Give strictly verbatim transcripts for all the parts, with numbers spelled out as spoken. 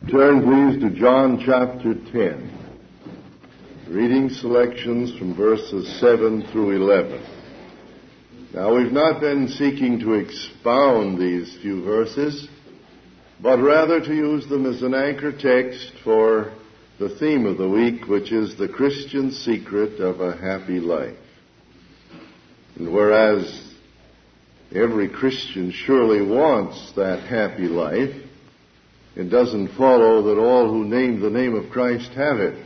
Turn, please, to John chapter ten. Reading selections from verses seven through eleven. Now, we've not been seeking to expound these few verses, but rather to use them as an anchor text for the theme of the week, which is the Christian secret of a happy life. And whereas every Christian surely wants that happy life, it doesn't follow that all who name the name of Christ have it.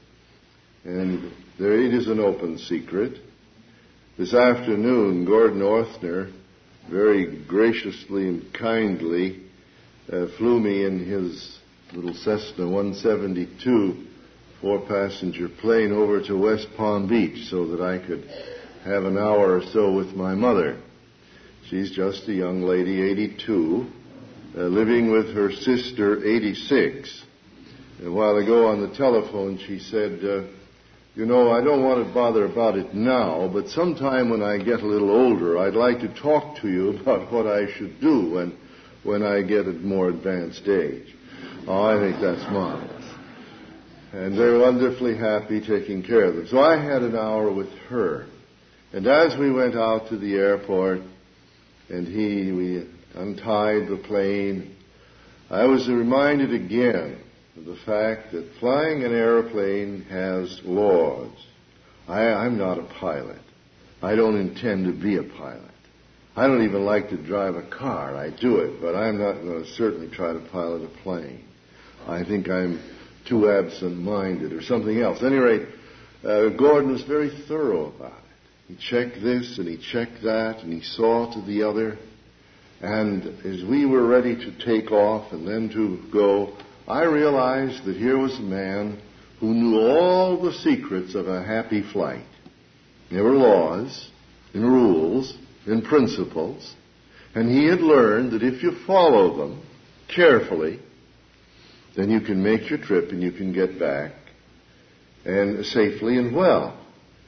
And there it is an open secret. This afternoon, Gordon Orthner very graciously and kindly uh, flew me in his little Cessna one seventy-two four-passenger plane over to West Palm Beach so that I could have an hour or so with my mother. She's just a young lady, eighty-two, uh, living with her sister, eighty-six. And a while ago on the telephone, she said, uh, you know, I don't want to bother about it now, but sometime when I get a little older, I'd like to talk to you about what I should do when, when I get at more advanced age. Oh, I think that's marvelous. And they're wonderfully happy taking care of them. So I had an hour with her. And as we went out to the airport, and he, we untied the plane, I was reminded again of the fact that flying an airplane has laws. I, I'm not a pilot. I don't intend to be a pilot. I don't even like to drive a car. I do it, but I'm not going to certainly try to pilot a plane. I think I'm too absent-minded or something else. At any rate, uh, Gordon was very thorough about it. He checked this and he checked that and he saw to the other. And as we were ready to take off and then to go, I realized that here was a man who knew all the secrets of a happy flight. There were laws and rules and principles, and he had learned that if you follow them carefully, then you can make your trip and you can get back and safely and well.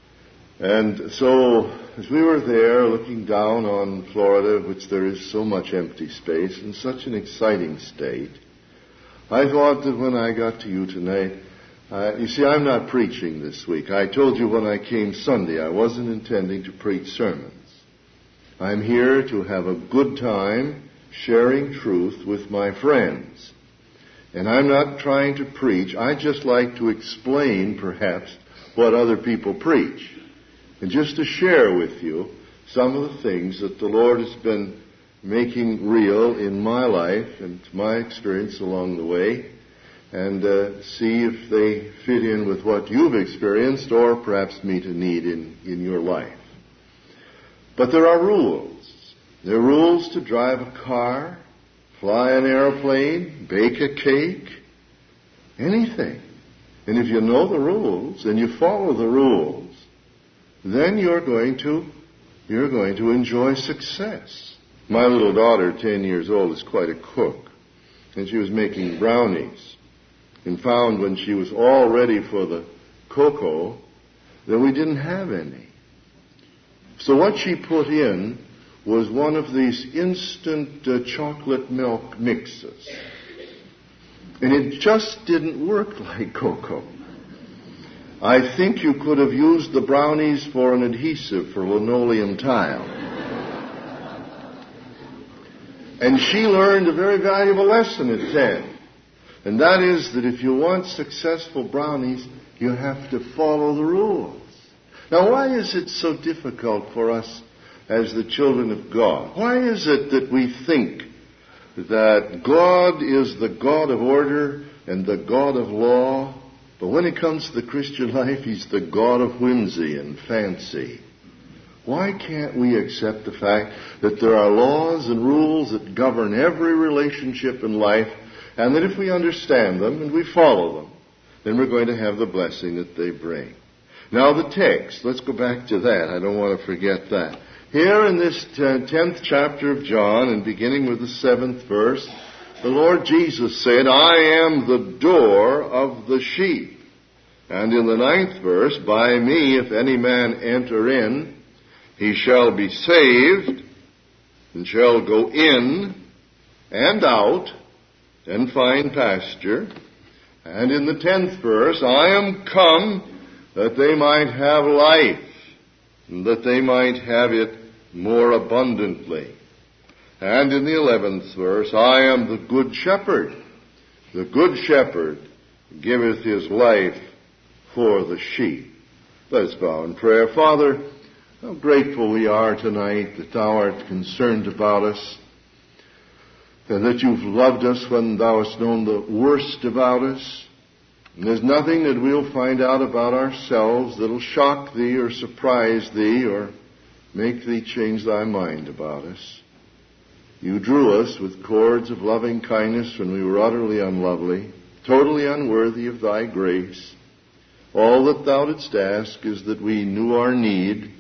And so, as we were there looking down on Florida, which there is so much empty space and such an exciting state, I thought that when I got to you tonight, uh, you see, I'm not preaching this week. I told you when I came Sunday I wasn't intending to preach sermons. I'm here to have a good time sharing truth with my friends. And I'm not trying to preach. I just like to explain, perhaps, what other people preach. And just to share with you some of the things that the Lord has been making real in my life and my experience along the way, and uh, see if they fit in with what you've experienced or perhaps meet a need in, in your life. But there are rules. There are rules to drive a car, fly an airplane, bake a cake, anything. And if you know the rules and you follow the rules, then you're going to, you're going to enjoy success. My little daughter, ten years old, is quite a cook. And she was making brownies and found when she was all ready for the cocoa that we didn't have any. So what she put in was one of these instant uh, chocolate milk mixes. And it just didn't work like cocoa. I think you could have used the brownies for an adhesive for linoleum tile. And she learned a very valuable lesson at ten. And that is that if you want successful brownies, you have to follow the rules. Now, why is it so difficult for us as the children of God? Why is it that we think that God is the God of order and the God of law, but when it comes to the Christian life, He's the God of whimsy and fancy? Why can't we accept the fact that there are laws and rules that govern every relationship in life, and that if we understand them and we follow them, then we're going to have the blessing that they bring? Now the text, let's go back to that. I don't want to forget that. Here in this tenth chapter of John, and beginning with the seventh verse, the Lord Jesus said, I am the door of the sheep. And in the ninth verse, by me, if any man enter in, he shall be saved, and shall go in and out, and fine pasture. And in the tenth verse, I am come that they might have life, and that they might have it more abundantly. And in the eleventh verse, I am the good shepherd. The good shepherd giveth his life for the sheep. Let's bow in prayer. Father, how grateful we are tonight that thou art concerned about us, and that you've loved us when thou hast known the worst about us. And there's nothing that we'll find out about ourselves that'll shock thee or surprise thee or make thee change thy mind about us. You drew us with cords of loving kindness when we were utterly unlovely, totally unworthy of thy grace. All that thou didst ask is that we knew our need,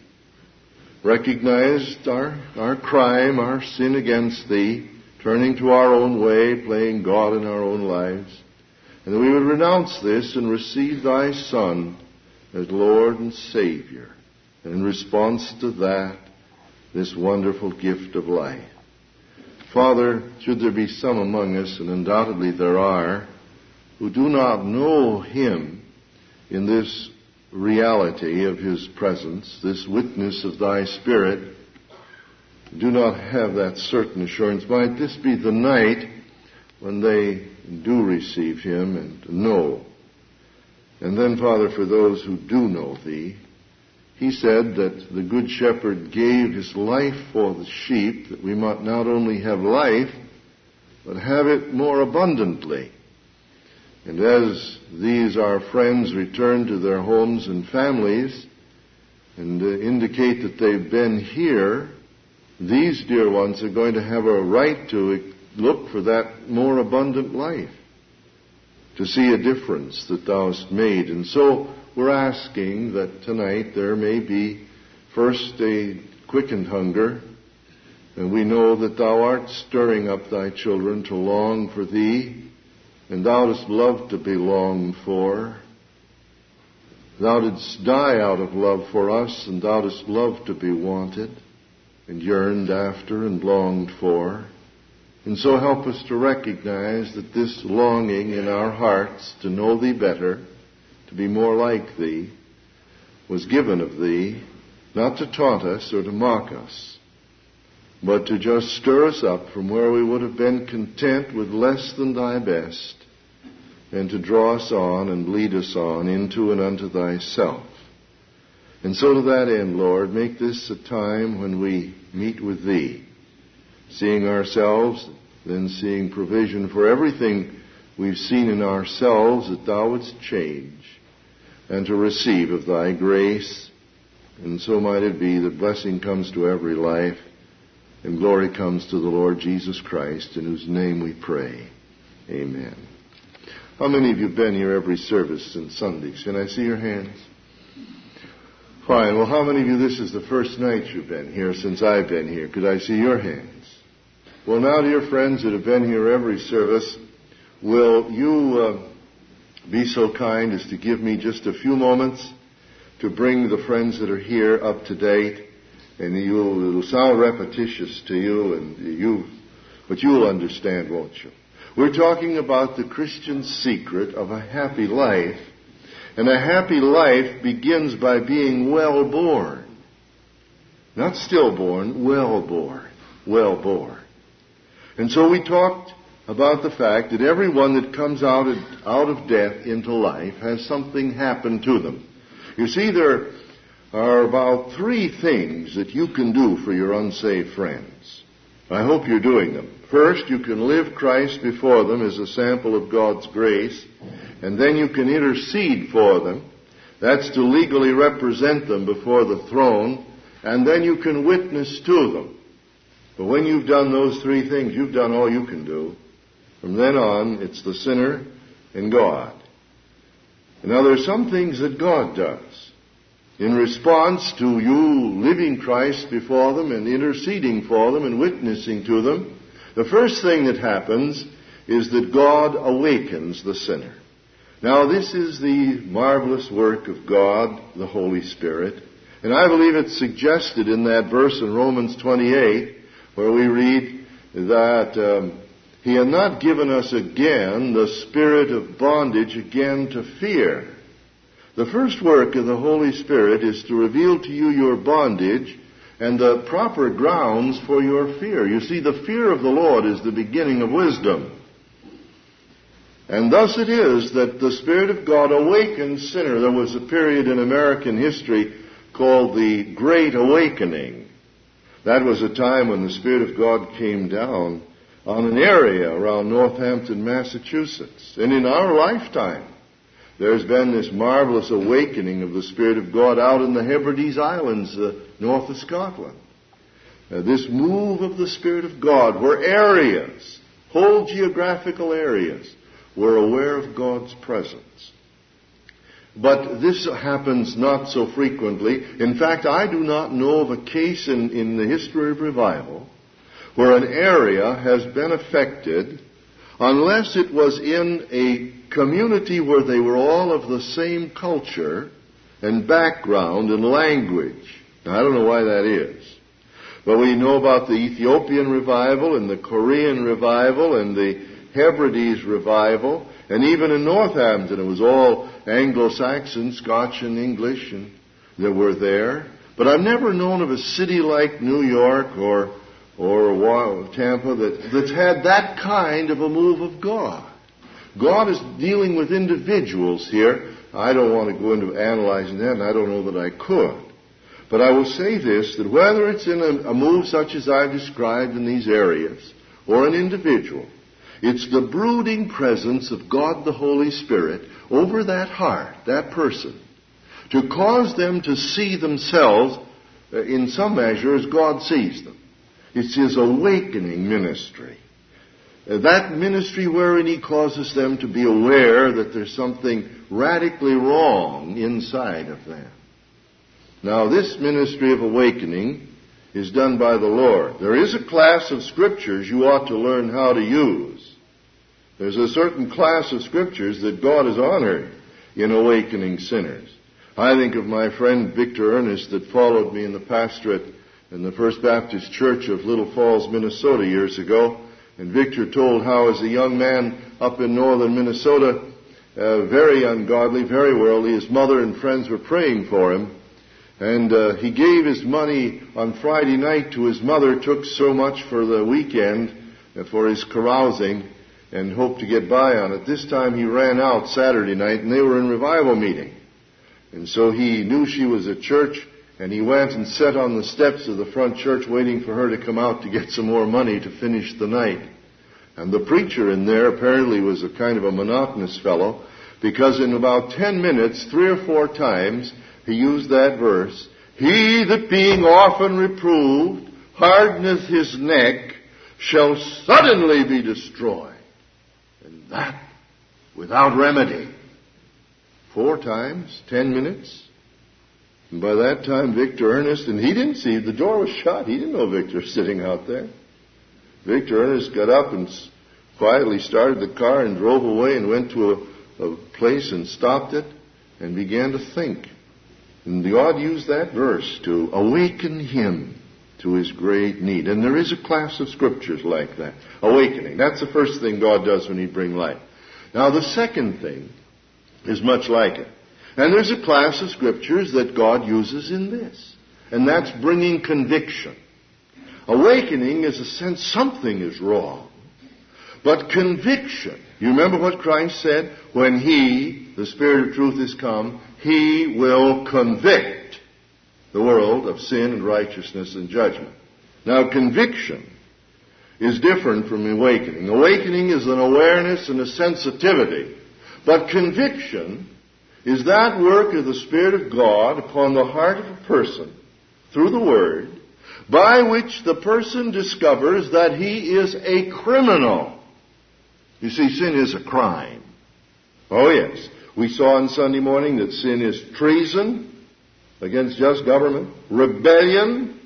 recognized our, our crime, our sin against thee, turning to our own way, playing God in our own lives, and that we would renounce this and receive thy Son as Lord and Savior. And in response to that, this wonderful gift of life. Father, should there be some among us, and undoubtedly there are, who do not know him in this reality of his presence, this witness of thy Spirit, do not have that certain assurance, might this be the night when they do receive him and know. And then, Father, for those who do know thee, he said that the Good Shepherd gave his life for the sheep, that we might not only have life, but have it more abundantly. And as these, our friends, return to their homes and families and uh, indicate that they've been here, these dear ones are going to have a right to look for that more abundant life, to see a difference that thou hast made. And so we're asking that tonight there may be first a quickened hunger, and we know that thou art stirring up thy children to long for thee, and thou dost love to be longed for. Thou didst die out of love for us, and thou dost love to be wanted and yearned after and longed for. And so help us to recognize that this longing in our hearts to know thee better, to be more like thee, was given of thee, not to taunt us or to mock us, but to just stir us up from where we would have been content with less than thy best, and to draw us on and lead us on into and unto thyself. And so to that end, Lord, make this a time when we meet with thee, seeing ourselves, then seeing provision for everything we've seen in ourselves that thou wouldst change, and to receive of thy grace. And so might it be that blessing comes to every life, and glory comes to the Lord Jesus Christ, in whose name we pray. Amen. How many of you have been here every service since Sundays? Can I see your hands? Fine. Well, how many of you, this is the first night you've been here since I've been here? Could I see your hands? Well, now, dear friends that have been here every service, will you uh, be so kind as to give me just a few moments to bring the friends that are here up to date? And you'll, it'll sound repetitious to you, and you, but you'll understand, won't you? We're talking about the Christian secret of a happy life. And a happy life begins by being well born. Not stillborn, well born. Well born. And so we talked about the fact that everyone that comes out of, out of death into life has something happen to them. You see, there are about three things that you can do for your unsaved friends. I hope you're doing them. First, you can live Christ before them as a sample of God's grace, and then you can intercede for them. That's to legally represent them before the throne, and then you can witness to them. But when you've done those three things, you've done all you can do. From then on, it's the sinner and God. And now, there are some things that God does in response to you living Christ before them and interceding for them and witnessing to them. The first thing that happens is that God awakens the sinner. Now, this is the marvelous work of God, the Holy Spirit. And I believe it's suggested in that verse in Romans twenty-eight, where we read that um, He hath not given us again the spirit of bondage again to fear. The first work of the Holy Spirit is to reveal to you your bondage and the proper grounds for your fear. You see, the fear of the Lord is the beginning of wisdom. And thus it is that the Spirit of God awakens sinners. There was a period in American history called the Great Awakening. That was a time when the Spirit of God came down on an area around Northampton, Massachusetts. And in our lifetime, there's been this marvelous awakening of the Spirit of God out in the Hebrides Islands, uh, north of Scotland. Uh, this move of the Spirit of God, where areas, whole geographical areas, were aware of God's presence. But this happens not so frequently. In fact, I do not know of a case in, in the history of revival where an area has been affected unless it was in a community where they were all of the same culture and background and language. Now, I don't know why that is. But we know about the Ethiopian revival and the Korean revival and the Hebrides revival, and even in Northampton it was all Anglo-Saxon, Scotch and English and that were there. But I've never known of a city like New York or or Tampa that, that's had that kind of a move of God. God is dealing with individuals here. I don't want to go into analyzing that, and I don't know that I could. But I will say this, that whether it's in a, a move such as I've described in these areas, or an individual, it's the brooding presence of God the Holy Spirit over that heart, that person, to cause them to see themselves in some measure as God sees them. It's His awakening ministry. That ministry wherein He causes them to be aware that there's something radically wrong inside of them. Now, this ministry of awakening is done by the Lord. There is a class of scriptures you ought to learn how to use. There's a certain class of scriptures that God has honored in awakening sinners. I think of my friend Victor Ernest that followed me in the pastorate in the First Baptist Church of Little Falls, Minnesota years ago. And Victor told how as a young man up in northern Minnesota, uh, very ungodly, very worldly, his mother and friends were praying for him. And uh, he gave his money on Friday night to his mother, took so much for the weekend uh, for his carousing, and hoped to get by on it. This time he ran out Saturday night, and they were in revival meeting. And so he knew she was at church, and he went and sat on the steps of the front church waiting for her to come out to get some more money to finish the night. And the preacher in there apparently was a kind of a monotonous fellow, because in about ten minutes, three or four times, he used that verse, "He that being often reproved hardeneth his neck shall suddenly be destroyed, and that without remedy." Four times, ten minutes. And by that time, Victor Ernest, and he didn't see, the door was shut. He didn't know Victor was sitting out there. Victor Ernest got up and quietly started the car and drove away and went to a, a place and stopped it and began to think. And God used that verse to awaken him to his great need. And there is a class of scriptures like that. Awakening. That's the first thing God does when He brings light. Now the second thing is much like it. And there's a class of scriptures that God uses in this. And that's bringing conviction. Awakening is a sense something is wrong. But conviction, you remember what Christ said? When He, the Spirit of truth, is come, He will convict the world of sin and righteousness and judgment. Now, conviction is different from awakening. Awakening is an awareness and a sensitivity. But conviction is that work of the Spirit of God upon the heart of a person through the Word, by which the person discovers that he is a criminal. You see, sin is a crime. Oh, yes. We saw on Sunday morning that sin is treason against just government, rebellion,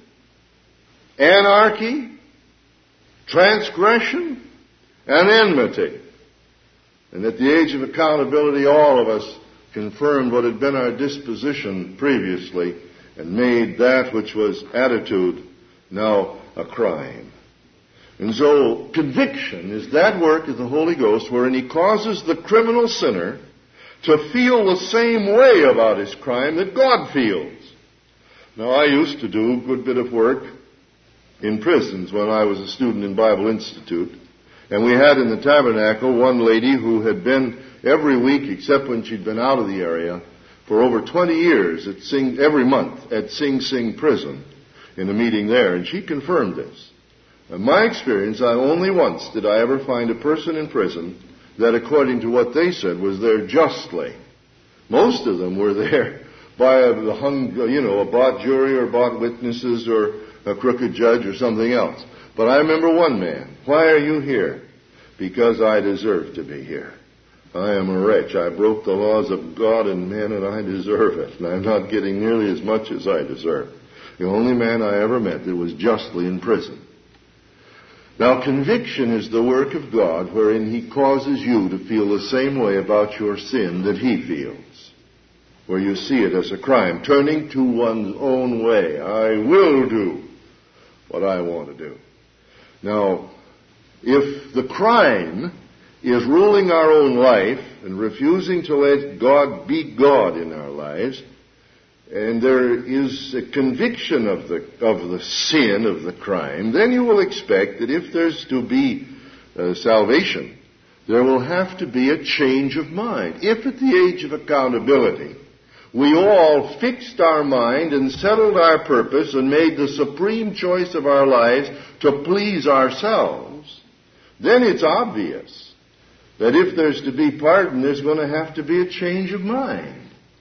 anarchy, transgression, and enmity. And at the age of accountability, all of us confirmed what had been our disposition previously and made that which was attitude now a crime. And so conviction is that work of the Holy Ghost wherein he causes the criminal sinner to feel the same way about his crime that God feels. Now, I used to do a good bit of work in prisons when I was a student in Bible Institute. And we had in the tabernacle one lady who had been every week, except when she'd been out of the area, for over twenty years at Sing, every month at Sing Sing prison in a meeting there. And she confirmed this. In my experience, I only once did I ever find a person in prison that, according to what they said, was there justly. Most of them were there by a hung, you know, a bought jury or bought witnesses or a crooked judge or something else. But I remember one man. Why are you here? Because I deserve to be here. I am a wretch. I broke the laws of God and man, and I deserve it. And I'm not getting nearly as much as I deserve. The only man I ever met that was justly in prison. Now, conviction is the work of God wherein he causes you to feel the same way about your sin that he feels. Where you see it as a crime, turning to one's own way. I will do what I want to do. Now, if the crime is ruling our own life and refusing to let God be God in our lives, and there is a conviction of the of the sin, of the crime, then you will expect that if there's to be uh, salvation, there will have to be a change of mind. If at the age of accountability, we all fixed our mind and settled our purpose and made the supreme choice of our lives to please ourselves, then it's obvious that if there's to be pardon, there's going to have to be a change of mind.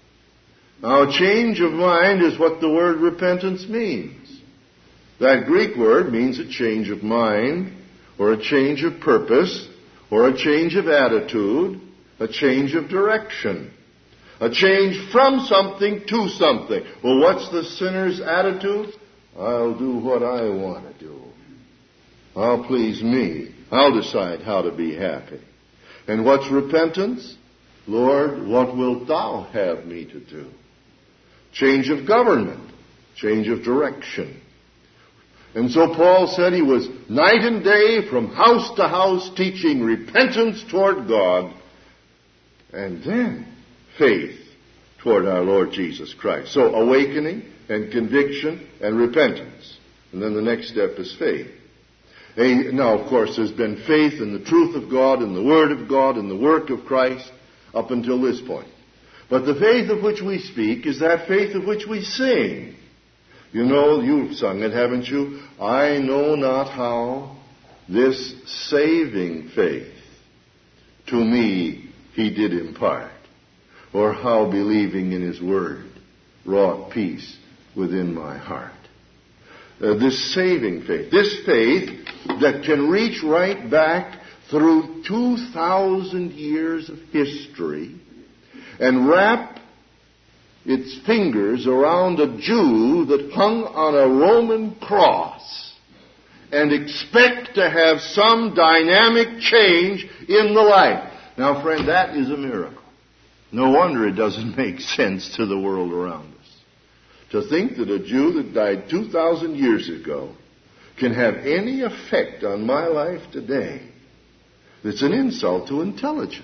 Now, a change of mind is what the word repentance means. That Greek word means a change of mind, or a change of purpose, or a change of attitude, a change of direction. A change from something to something. Well, what's the sinner's attitude? I'll do what I want to do. I'll please me. I'll decide how to be happy. And what's repentance? Lord, what wilt thou have me to do? Change of government. Change of direction. And so Paul said he was night and day from house to house teaching repentance toward God. And then faith toward our Lord Jesus Christ. So awakening and conviction and repentance. And then the next step is faith. Now, of course, there's been faith in the truth of God, in the Word of God, in the work of Christ up until this point. But the faith of which we speak is that faith of which we sing. You know, you've sung it, haven't you? I know not how this saving faith to me he did impart, or how believing in his word wrought peace within my heart. Uh, this saving faith, this faith that can reach right back through two thousand years of history and wrap its fingers around a Jew that hung on a Roman cross and expect to have some dynamic change in the life. Now, friend, that is a miracle. No wonder it doesn't make sense to the world around us. To think that a Jew that died two thousand years ago can have any effect on my life today, it's an insult to intelligence.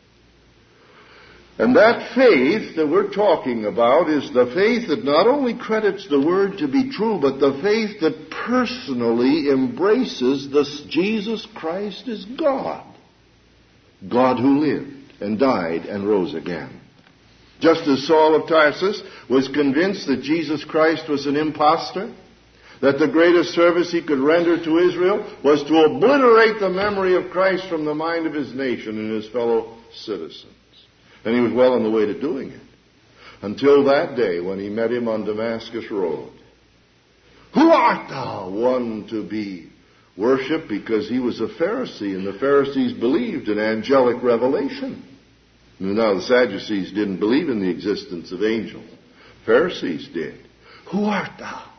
And that faith that we're talking about is the faith that not only credits the Word to be true, but the faith that personally embraces this Jesus Christ as God. God who lived and died and rose again. Just as Saul of Tarsus was convinced that Jesus Christ was an impostor, that the greatest service he could render to Israel was to obliterate the memory of Christ from the mind of his nation and his fellow citizens. And he was well on the way to doing it. Until that day when he met him on Damascus Road. Who art thou? One to be worshipped, because he was a Pharisee, and the Pharisees believed in angelic revelation. Now, the Sadducees didn't believe in the existence of angels. Pharisees did. Who art thou?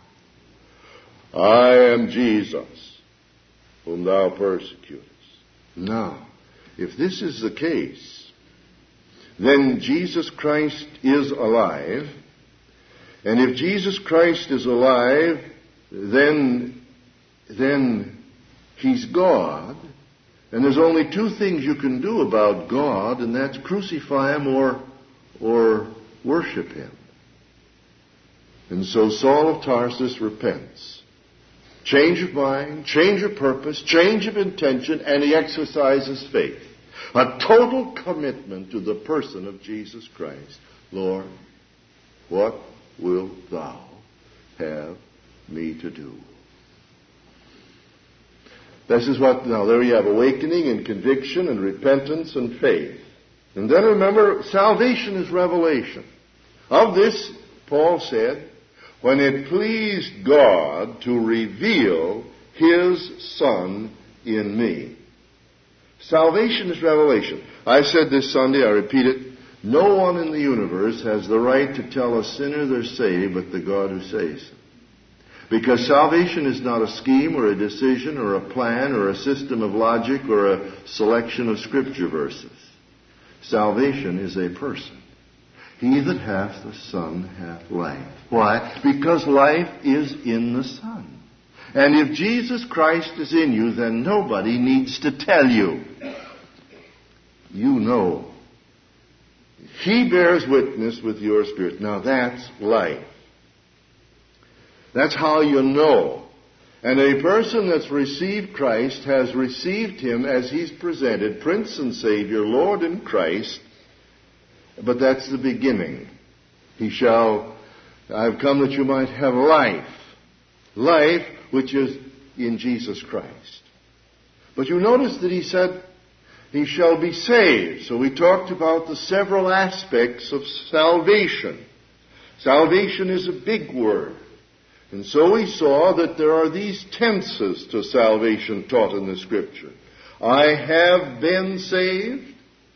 I am Jesus, whom thou persecutest. Now, if this is the case, then Jesus Christ is alive. And if Jesus Christ is alive, then, then He's God, and there's only two things you can do about God, and that's crucify Him or, or worship Him. And so Saul of Tarsus repents. Change of mind, change of purpose, change of intention, and he exercises faith. A total commitment to the person of Jesus Christ. Lord, what wilt thou have me to do? This is what, now there you have awakening and conviction and repentance and faith. And then remember, salvation is revelation. Of this, Paul said, when it pleased God to reveal His Son in me. Salvation is revelation. I said this Sunday, I repeat it, no one in the universe has the right to tell a sinner they're saved but the God who saves them. Because salvation is not a scheme or a decision or a plan or a system of logic or a selection of scripture verses. Salvation is a person. He that hath the Son hath life. Why? Because life is in the Son. And if Jesus Christ is in you, then nobody needs to tell you. You know. He bears witness with your spirit. Now that's life. That's how you know. And a person that's received Christ has received Him as He's presented, Prince and Savior, Lord and Christ. But that's the beginning. He shall, I've come that you might have life. Life which is in Jesus Christ. But you notice that he said, he shall be saved. So we talked about the several aspects of salvation. Salvation is a big word. And so we saw that there are these tenses to salvation taught in the Scripture. I have been saved.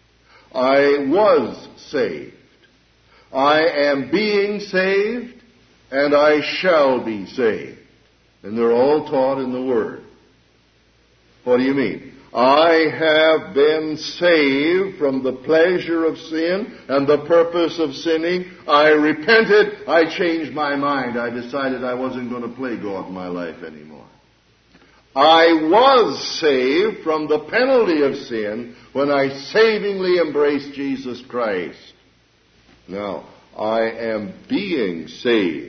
I was saved. I am being saved. And I shall be saved. And they're all taught in the Word. What do you mean? I have been saved from the pleasure of sin and the purpose of sinning. I repented. I changed my mind. I decided I wasn't going to play God in my life anymore. I was saved from the penalty of sin when I savingly embraced Jesus Christ. Now, I am being saved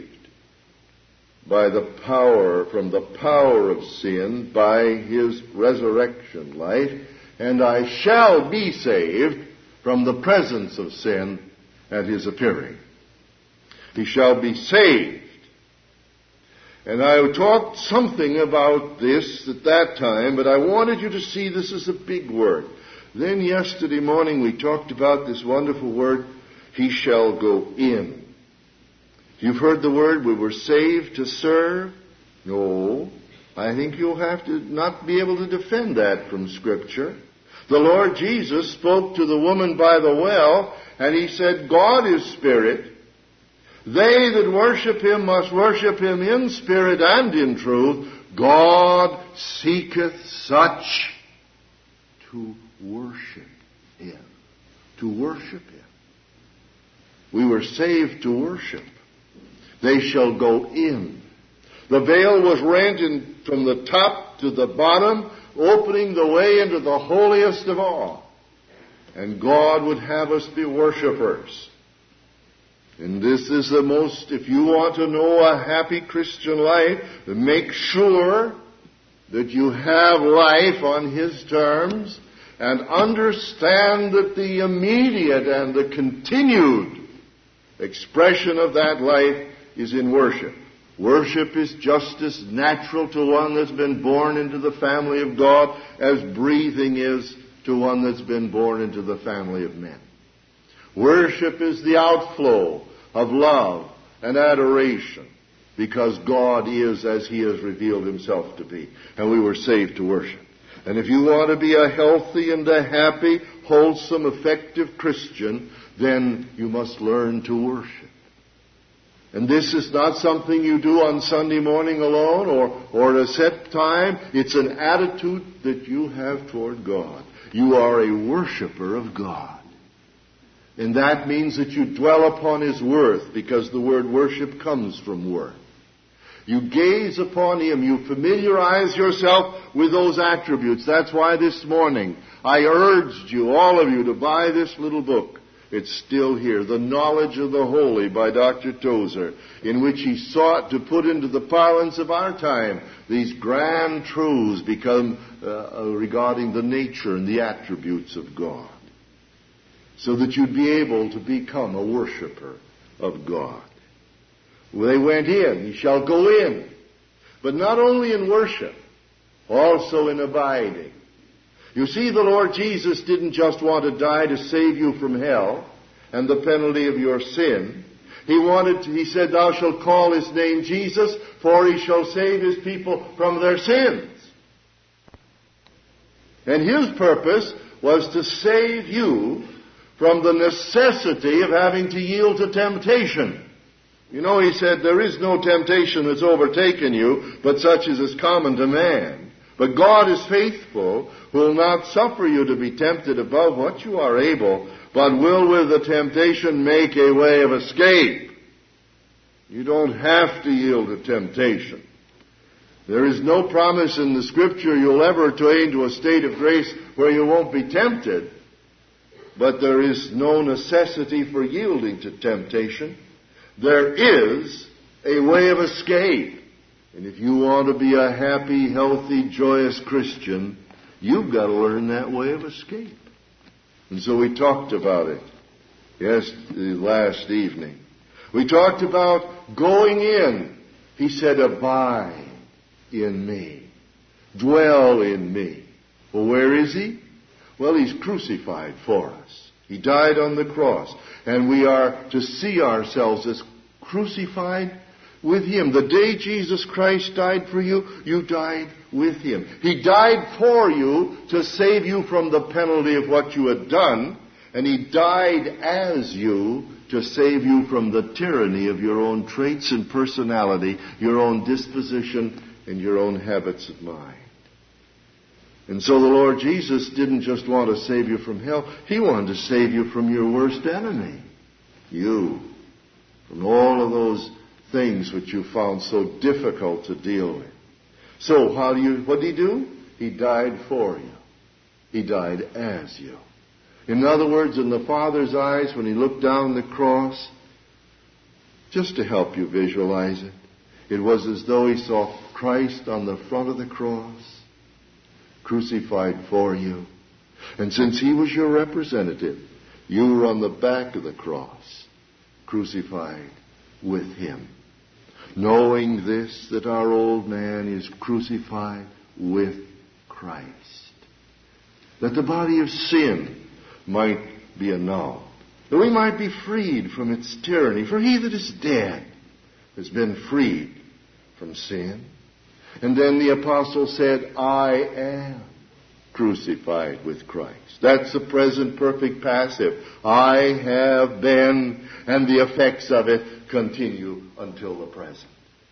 by the power, from the power of sin, by His resurrection life, and I shall be saved from the presence of sin at His appearing. He shall be saved. And I talked something about this at that time, but I wanted you to see this is a big word. Then yesterday morning we talked about this wonderful word, He shall go in. You've heard the word, we were saved to serve. No, I think you'll have to not be able to defend that from Scripture. The Lord Jesus spoke to the woman by the well, and He said, God is spirit. They that worship Him must worship Him in spirit and in truth. God seeketh such to worship Him. To worship Him. We were saved to worship. They shall go in. The veil was rent in, from the top to the bottom, opening the way into the holiest of all. And God would have us be worshipers. And this is the most, if you want to know a happy Christian life, make sure that you have life on His terms and understand that the immediate and the continued expression of that life is in worship. Worship is just as natural to one that's been born into the family of God as breathing is to one that's been born into the family of men. Worship is the outflow of love and adoration because God is as He has revealed Himself to be. And we were saved to worship. And if you want to be a healthy and a happy, wholesome, effective Christian, then you must learn to worship. And this is not something you do on Sunday morning alone or, or at a set time. It's an attitude that you have toward God. You are a worshiper of God. And that means that you dwell upon His worth, because the word worship comes from worth. You gaze upon Him. You familiarize yourself with those attributes. That's why this morning I urged you, all of you, to buy this little book. It's still here, The Knowledge of the Holy by Doctor Tozer, in which he sought to put into the parlance of our time these grand truths become uh, regarding the nature and the attributes of God, so that you'd be able to become a worshiper of God. Well, they went in. Ye shall go in. But not only in worship, also in abiding. You see, the Lord Jesus didn't just want to die to save you from hell and the penalty of your sin. He wanted to, he said, thou shalt call his name Jesus, for he shall save his people from their sins. And his purpose was to save you from the necessity of having to yield to temptation. You know, he said, there is no temptation that's overtaken you, but such as is common to man. But God is faithful, who will not suffer you to be tempted above what you are able, but will with the temptation make a way of escape. You don't have to yield to temptation. There is no promise in the Scripture you'll ever attain to a state of grace where you won't be tempted. But there is no necessity for yielding to temptation. There is a way of escape. And if you want to be a happy, healthy, joyous Christian, you've got to learn that way of escape. And so we talked about it yes, last evening. We talked about going in. He said, abide in me. Dwell in me. Well, where is he? Well, he's crucified for us. He died on the cross. And we are to see ourselves as crucified with him. The day Jesus Christ died for you, you died with him. He died for you to save you from the penalty of what you had done, and he died as you to save you from the tyranny of your own traits and personality, your own disposition, and your own habits of mind. And so the Lord Jesus didn't just want to save you from hell. He wanted to save you from your worst enemy, you, from all of those things which you found so difficult to deal with. So how do you, what did he do? He died for you. He died as you. In other words, in the Father's eyes, when he looked down the cross, just to help you visualize it, it was as though he saw Christ on the front of the cross, crucified for you. And since he was your representative, you were on the back of the cross, crucified with him. Knowing this, that our old man is crucified with Christ, that the body of sin might be annulled, that we might be freed from its tyranny. For he that is dead has been freed from sin. And then the apostle said, I am crucified with Christ. That's the present perfect passive. I have been, and the effects of it continue until the present.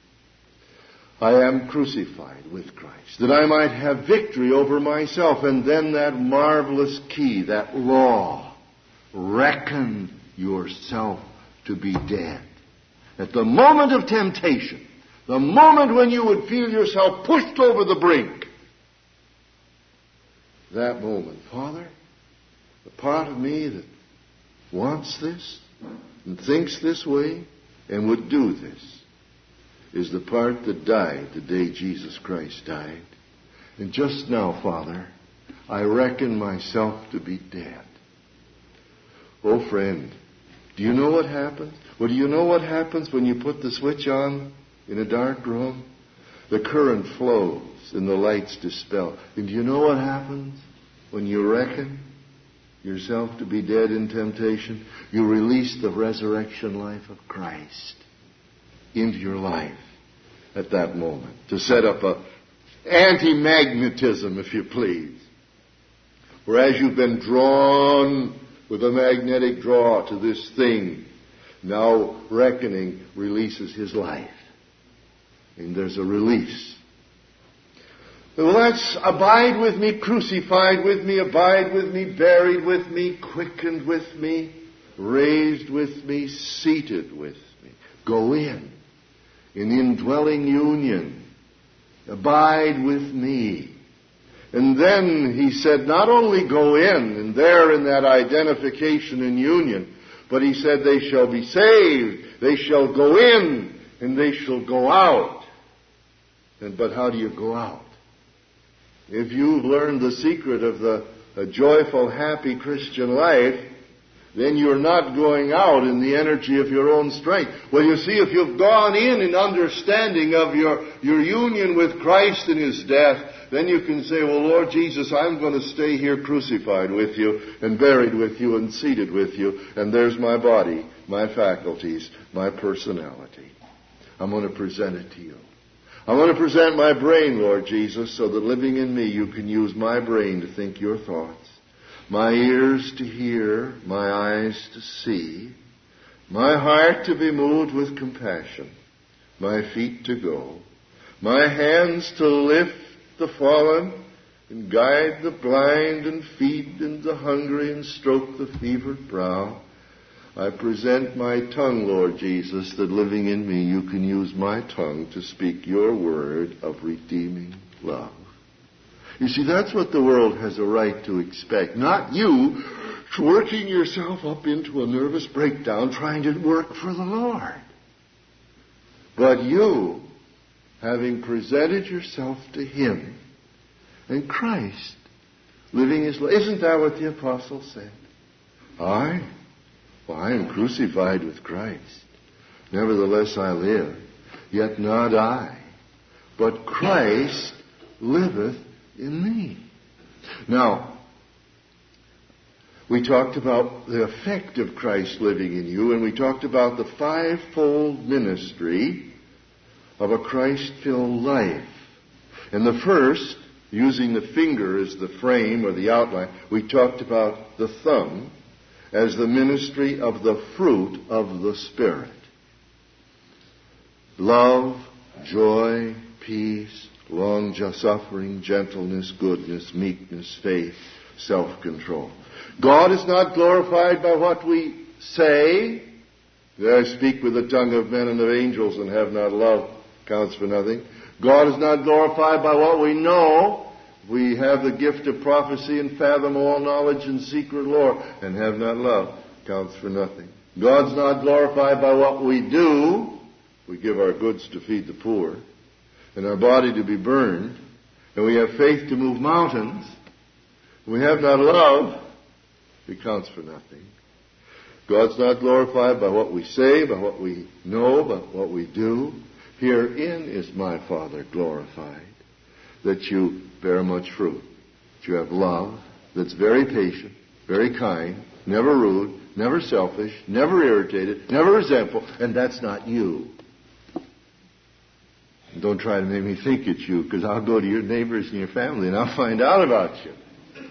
I am crucified with Christ, that I might have victory over myself. And then that marvelous key, that law, reckon yourself to be dead. At the moment of temptation, the moment when you would feel yourself pushed over the brink, that moment, Father, the part of me that wants this and thinks this way and would do this is the part that died the day Jesus Christ died. And just now, Father, I reckon myself to be dead. Oh, friend, do you know what happens? Well, do you know what happens when you put the switch on in a dark room? The current flows and the lights dispel. And do you know what happens when you reckon yourself to be dead in temptation? You release the resurrection life of Christ into your life at that moment to set up a anti-magnetism, if you please. Whereas you've been drawn with a magnetic draw to this thing, now reckoning releases his life. And there's a release. Well, that's abide with me, crucified with me, abide with me, buried with me, quickened with me, raised with me, seated with me. Go in. in indwelling union. Abide with me. And then he said, not only go in, and there in that identification and union, but he said they shall be saved, they shall go in, and they shall go out. And, but how do you go out? If you've learned the secret of the a joyful, happy Christian life, then you're not going out in the energy of your own strength. Well, you see, if you've gone in in understanding of your, your union with Christ in His death, then you can say, well, Lord Jesus, I'm going to stay here crucified with you and buried with you and seated with you, and there's my body, my faculties, my personality. I'm going to present it to you. I want to present my brain, Lord Jesus, so that living in me you can use my brain to think your thoughts, my ears to hear, my eyes to see, my heart to be moved with compassion, my feet to go, my hands to lift the fallen and guide the blind and feed the hungry and stroke the fevered brow. I present my tongue, Lord Jesus, that living in me you can use my tongue to speak your word of redeeming love. You see, that's what the world has a right to expect. Not you working yourself up into a nervous breakdown trying to work for the Lord. But you, having presented yourself to Him and Christ, living His life. Isn't that what the apostle said? I? Well, I am crucified with Christ. Nevertheless I live, yet not I, but Christ liveth in me. Now, we talked about the effect of Christ living in you, and we talked about the fivefold ministry of a Christ-filled life. And the first, using the finger as the frame or the outline, we talked about the thumb as the ministry of the fruit of the Spirit. Love, joy, peace, long-suffering, gentleness, goodness, meekness, faith, self-control. God is not glorified by what we say. I speak with the tongue of men and of angels and have not love, counts for nothing. God is not glorified by what we know. We have the gift of prophecy and fathom all knowledge and secret lore and have not love, counts for nothing. God's not glorified by what we do. We give our goods to feed the poor and our body to be burned, and we have faith to move mountains. We have not love, it counts for nothing. God's not glorified by what we say, by what we know, by what we do. Herein is my Father glorified, that you bear much fruit, that you have love that's very patient, very kind, never rude, never selfish, never irritated, never resentful, and that's not you. And don't try to make me think it's you, because I'll go to your neighbors and your family and I'll find out about you.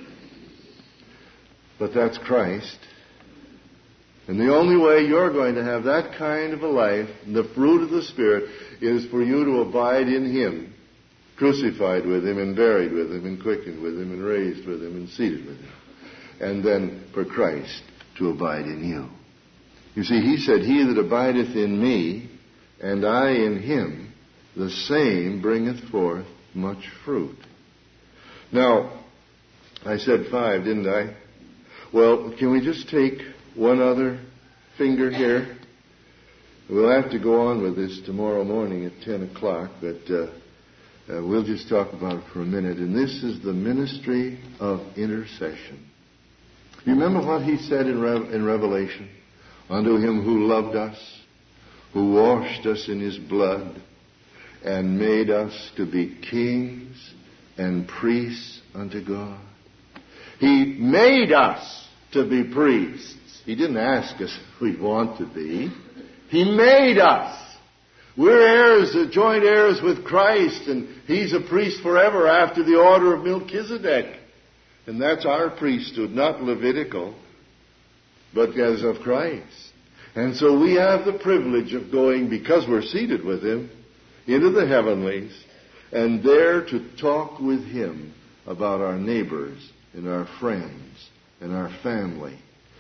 But that's Christ. And the only way you're going to have that kind of a life, the fruit of the Spirit, is for you to abide in Him, crucified with Him and buried with Him and quickened with Him and raised with Him and seated with Him. And then for Christ to abide in you. You see, He said, He that abideth in me and I in Him, the same bringeth forth much fruit. Now, I said five, didn't I? Well, can we just take one other finger here? We'll have to go on with this tomorrow morning at ten o'clock, but uh, uh, we'll just talk about it for a minute. And this is the ministry of intercession. You remember what He said in, Re- in Revelation? Unto Him who loved us, who washed us in His blood, and made us to be kings and priests unto God. He made us to be priests. He didn't ask us if we want to be. He made us. We're heirs, joint heirs with Christ, and He's a priest forever after the order of Melchizedek. And that's our priesthood, not Levitical, but as of Christ. And so we have the privilege of going, because we're seated with Him, into the heavenlies, and there to talk with Him about our neighbors and our friends and our family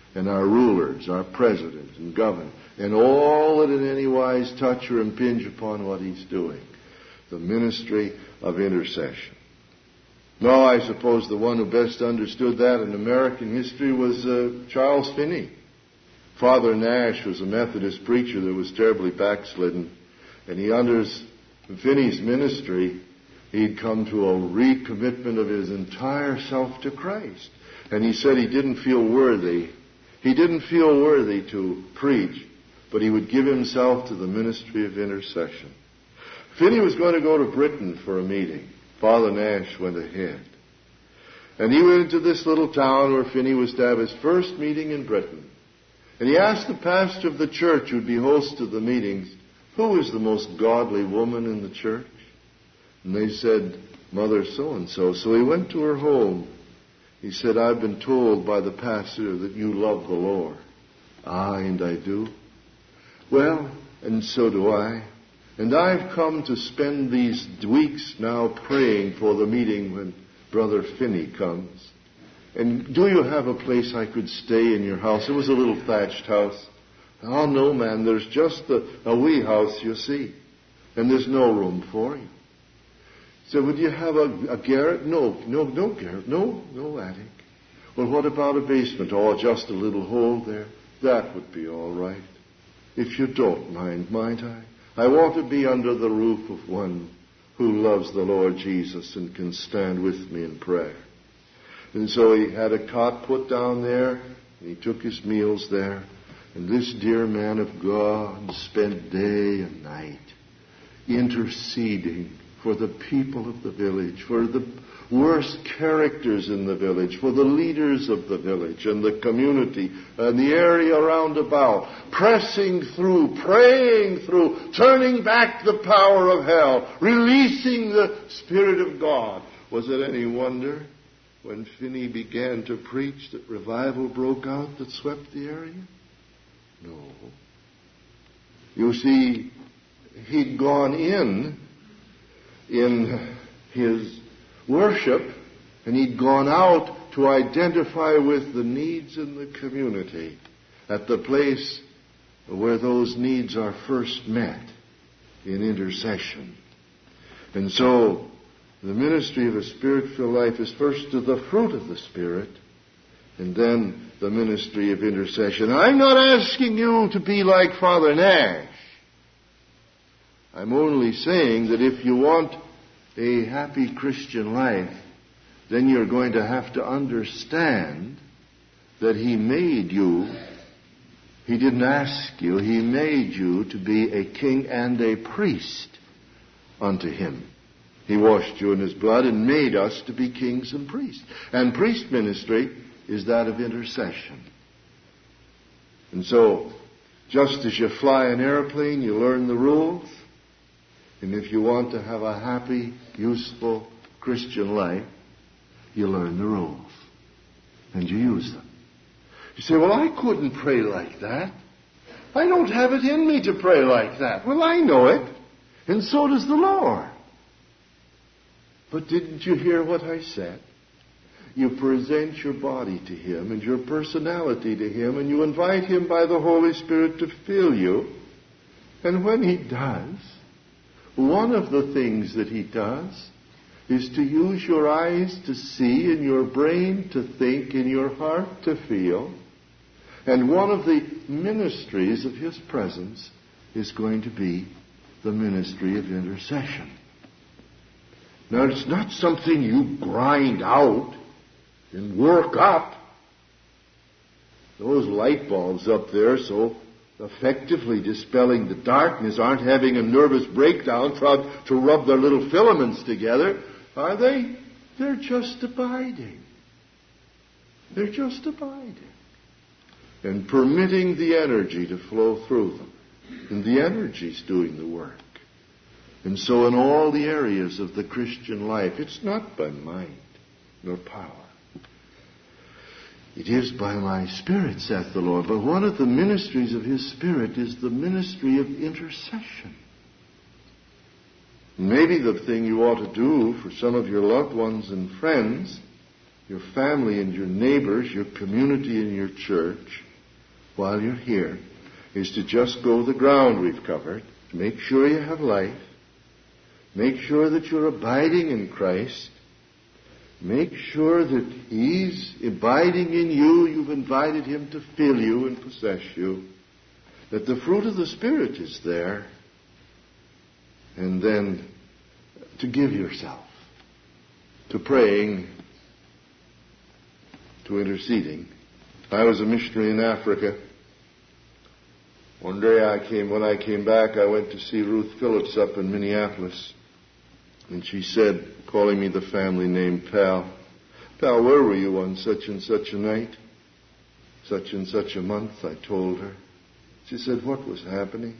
and our rulers, our president and governor, and all that in any wise touch or impinge upon what he's doing. The ministry of intercession. No, I suppose the one who best understood that in American history was uh, Charles Finney. Father Nash was a Methodist preacher that was terribly backslidden, and he under Finney's ministry, he'd come to a recommitment of his entire self to Christ. And he said he didn't feel worthy. He didn't feel worthy to preach, but he would give himself to the ministry of intercession. Finney was going to go to Britain for a meeting. Father Nash went ahead. And he went into this little town where Finney was to have his first meeting in Britain. And he asked the pastor of the church who'd be host of the meetings, who is the most godly woman in the church? And they said, Mother so-and-so. So he went to her home. He said, I've been told by the pastor that you love the Lord. Ah, and I do. Well, and so do I. And I've come to spend these weeks now praying for the meeting when Brother Finney comes. And do you have a place I could stay in your house? It was a little thatched house. Oh, no, man, there's just a, a wee house, you see. And there's no room for you. So would you have a, a garret? No, no, no garret. No, no attic. Well, what about a basement? Oh, just a little hole there. That would be all right. If you don't mind, might I? I want to be under the roof of one who loves the Lord Jesus and can stand with me in prayer. And so he had a cot put down there, and he took his meals there. And this dear man of God spent day and night interceding for the people of the village, for the worst characters in the village, for the leaders of the village and the community and the area around about, pressing through, praying through, turning back the power of hell, releasing the Spirit of God. Was it any wonder when Finney began to preach that revival broke out that swept the area? No. You see, he'd gone in in his worship, and he'd gone out to identify with the needs in the community at the place where those needs are first met in intercession. And so the ministry of a Spirit-filled life is first to the fruit of the Spirit, and then the ministry of intercession. I'm not asking you to be like Father Nash. I'm only saying that if you want a happy Christian life, then you're going to have to understand that He made you. He didn't ask you. He made you to be a king and a priest unto Him. He washed you in His blood and made us to be kings and priests. And priest ministry is that of intercession. And so, just as you fly an airplane, you learn the rules. And if you want to have a happy, useful Christian life, you learn the rules. And you use them. You say, well, I couldn't pray like that. I don't have it in me to pray like that. Well, I know it. And so does the Lord. But didn't you hear what I said? You present your body to Him and your personality to Him, and you invite Him by the Holy Spirit to fill you. And when He does, one of the things that He does is to use your eyes to see and your brain to think and your heart to feel. And one of the ministries of His presence is going to be the ministry of intercession. Now, it's not something you grind out and work up. Those light bulbs up there so effectively dispelling the darkness aren't having a nervous breakdown trying to rub their little filaments together, are they? They're just abiding. They're just abiding. And permitting the energy to flow through them. And the energy's doing the work. And so in all the areas of the Christian life, it's not by might nor power. It is by my Spirit, saith the Lord. But one of the ministries of His Spirit is the ministry of intercession. Maybe the thing you ought to do for some of your loved ones and friends your family and your neighbors, your community and your church, while you're here, is to just go the ground we've covered. Make sure you have life. Make sure that you're abiding in Christ. Make sure that He's abiding in you. You've invited Him to fill you and possess you. That the fruit of the Spirit is there. And then to give yourself to praying, to interceding. I was a missionary in Africa. One day I came, when I came back, I went to see Ruth Phillips up in Minneapolis. And she said, calling me the family name, Pal, Pal, where were you on such and such a night? Such and such a month, I told her. She said, what was happening?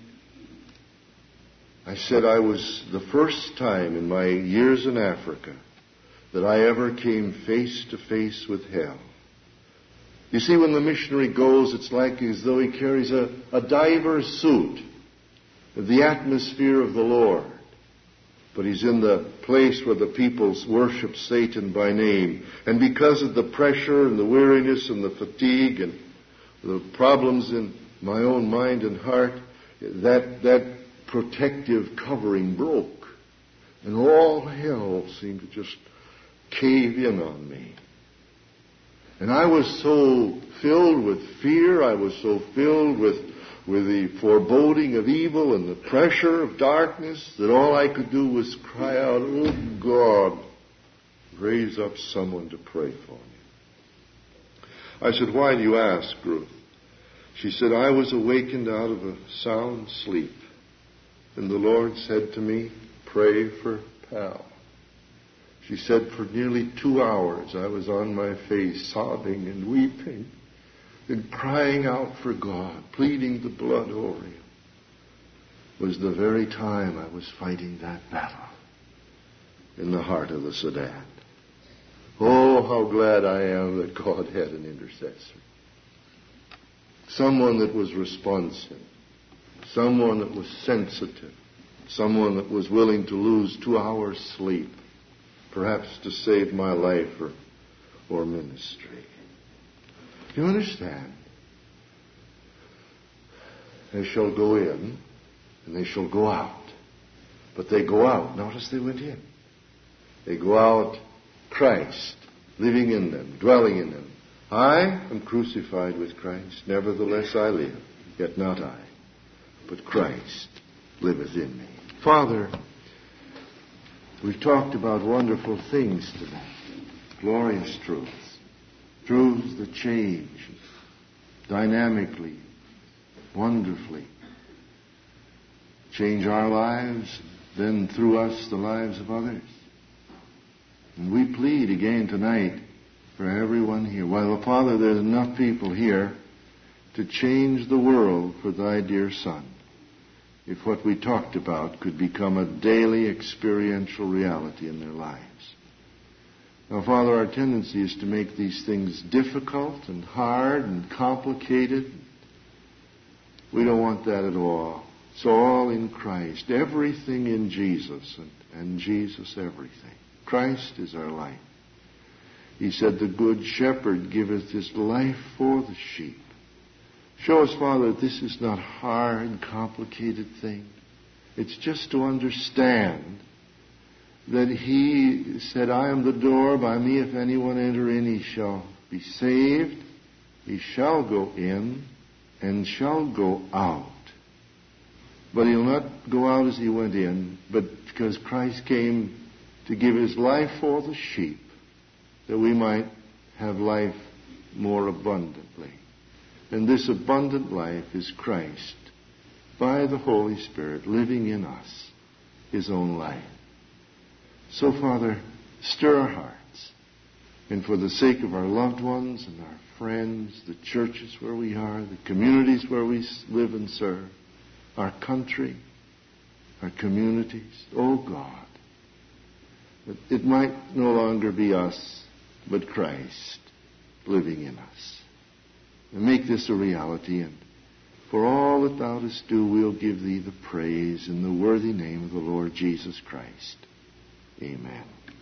I said, I was the first time in my years in Africa that I ever came face to face with hell. You see, when the missionary goes, it's like as though he carries a, a diver's suit of the atmosphere of the Lord. But he's in the place where the people worship Satan by name. And because of the pressure and the weariness and the fatigue and the problems in my own mind and heart, that, that protective covering broke. And all hell seemed to just cave in on me. And I was so filled with fear, I was so filled with, with the foreboding of evil and the pressure of darkness that all I could do was cry out, oh God, raise up someone to pray for me. I said, why do you ask, Ruth? She said, I was awakened out of a sound sleep, and the Lord said to me, pray for Pal. She said, for nearly two hours I was on my face sobbing and weeping and crying out for God, pleading the blood over him. It was the very time I was fighting that battle in the heart of the Sudan. Oh, how glad I am that God had an intercessor. Someone that was responsive. Someone that was sensitive. Someone that was willing to lose two hours sleep, perhaps to save my life or, or ministry. Do you understand? They shall go in and they shall go out. But they go out. Notice they went in. They go out, Christ living in them, dwelling in them. I am crucified with Christ. Nevertheless I live, yet not I, but Christ liveth in me. Father, we've talked about wonderful things tonight. Glorious truths. Truths that change dynamically, wonderfully. Change our lives, then through us the lives of others. And we plead again tonight for everyone here. Well, Father, there's enough people here to change the world for thy dear Son. If what we talked about could become a daily experiential reality in their lives. Now, Father, our tendency is to make these things difficult and hard and complicated. We don't want that at all. It's all in Christ. Everything in Jesus, and, and Jesus everything. Christ is our life. He said, the good shepherd giveth his life for the sheep. Show us, Father, that this is not a hard, complicated thing. It's just to understand that He said, I am the door. By me, if anyone enter in, he shall be saved. He shall go in and shall go out. But he'll not go out as he went in, but because Christ came to give his life for the sheep, that we might have life more abundantly. And this abundant life is Christ, by the Holy Spirit, living in us, his own life. So, Father, stir our hearts. And for the sake of our loved ones and our friends, the churches where we are, the communities where we live and serve, our country, our communities, oh God, that it might no longer be us, but Christ living in us. And make this a reality, and for all that thou dost do, we'll give thee the praise in the worthy name of the Lord Jesus Christ. Amen.